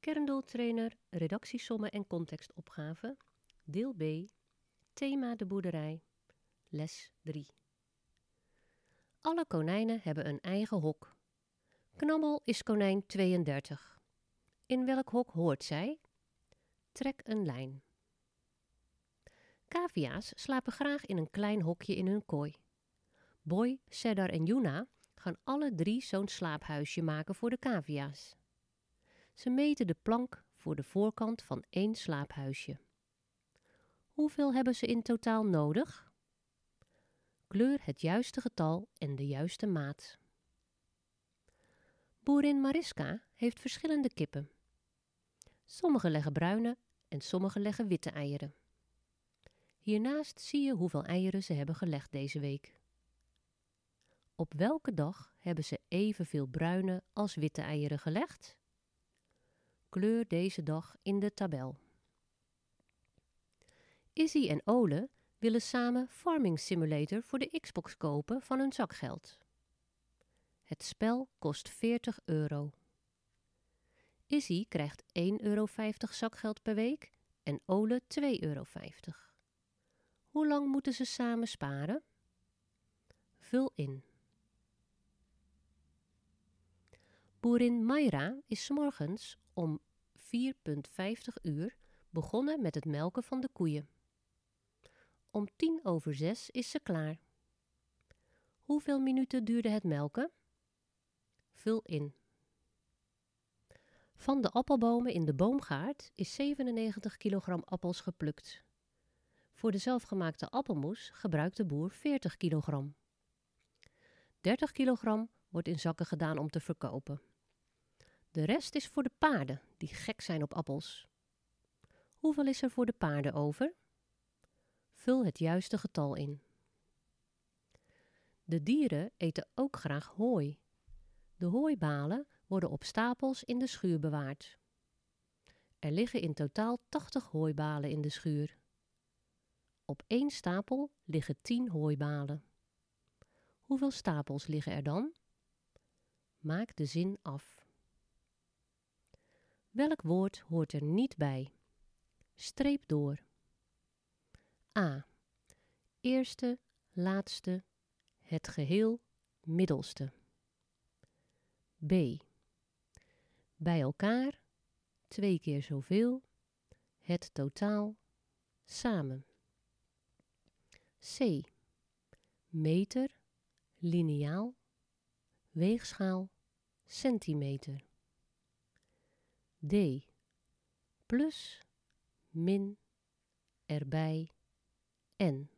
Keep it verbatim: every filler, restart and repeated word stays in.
Kerndoeltrainer, redactiesommen en contextopgave, deel B, thema de boerderij, les drie. Alle konijnen hebben een eigen hok. Knabbel is konijn tweeëndertig. In welk hok hoort zij? Trek een lijn. Cavia's slapen graag in een klein hokje in hun kooi. Boy, Cedar en Yuna gaan alle drie zo'n slaaphuisje maken voor de cavia's. Ze meten de plank voor de voorkant van één slaaphuisje. Hoeveel hebben ze in totaal nodig? Kleur het juiste getal en de juiste maat. Boerin Mariska heeft verschillende kippen. Sommige leggen bruine en sommige leggen witte eieren. Hiernaast zie je hoeveel eieren ze hebben gelegd deze week. Op welke dag hebben ze evenveel bruine als witte eieren gelegd? Kleur deze dag in de tabel. Izzy en Ole willen samen Farming Simulator voor de Xbox kopen van hun zakgeld. Het spel kost veertig euro. Izzy krijgt één euro vijftig zakgeld per week en Ole twee euro vijftig. Hoe lang moeten ze samen sparen? Vul in. Boerin Mayra is 's morgens om vier uur vijftig uur begonnen met het melken van de koeien. Om tien over zes is ze klaar. Hoeveel minuten duurde het melken? Vul in. Van de appelbomen in de boomgaard is zevenennegentig kilogram appels geplukt. Voor de zelfgemaakte appelmoes gebruikt de boer veertig kilogram. dertig kilogram wordt in zakken gedaan om te verkopen. De rest is voor de paarden, die gek zijn op appels. Hoeveel is er voor de paarden over? Vul het juiste getal in. De dieren eten ook graag hooi. De hooibalen worden op stapels in de schuur bewaard. Er liggen in totaal tachtig hooibalen in de schuur. Op één stapel liggen tien hooibalen. Hoeveel stapels liggen er dan? Maak de zin af. Welk woord hoort er niet bij? Streep door. A. Eerste, laatste, het geheel, middelste. B. Bij elkaar, twee keer zoveel, het totaal, samen. C. Meter, liniaal, weegschaal, centimeter. D. Plus, min, erbij, en.